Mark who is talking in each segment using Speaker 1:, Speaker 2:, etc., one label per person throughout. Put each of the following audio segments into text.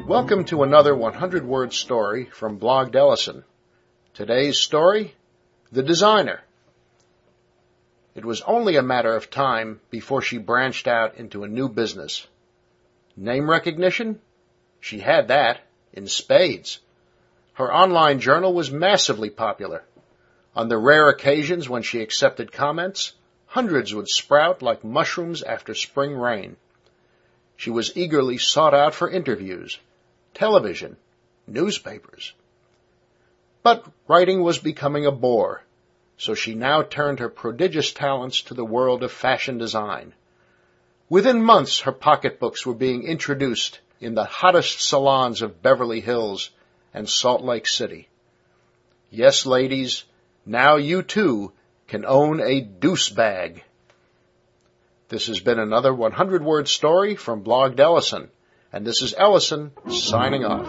Speaker 1: Welcome to another 100-word story from Blogged Ellison. Today's story, The Designer. It was only a matter of time before she branched out into a new business. Name recognition? She had that, in spades. Her online journal was massively popular. On the rare occasions when she accepted comments, hundreds would sprout like mushrooms after spring rain. She was eagerly sought out for interviews, television, newspapers. But writing was becoming a bore, so she now turned her prodigious talents to the world of fashion design. Within months, her pocketbooks were being introduced in the hottest salons of Beverly Hills and Salt Lake City. Yes, ladies, now you too can own a deuce bag. This has been another 100-word story from Blogged Ellison, and this is Ellison signing off.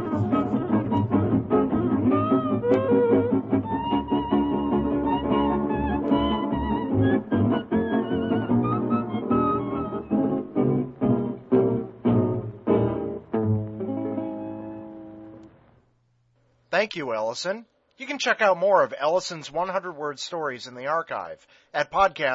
Speaker 2: Thank you, Ellison. You can check out more of Ellison's 100-word stories in the archive at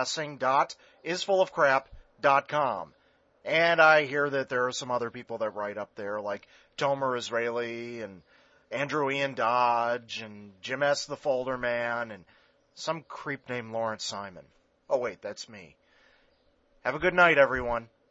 Speaker 2: podcasting.isfullofcrap.com. And I hear that there are some other people that write up there, like Tomer Israeli and Andrew Ian Dodge and Jim S. the Folder Man and some creep named Lawrence Simon. Oh, wait, that's me. Have a good night, everyone.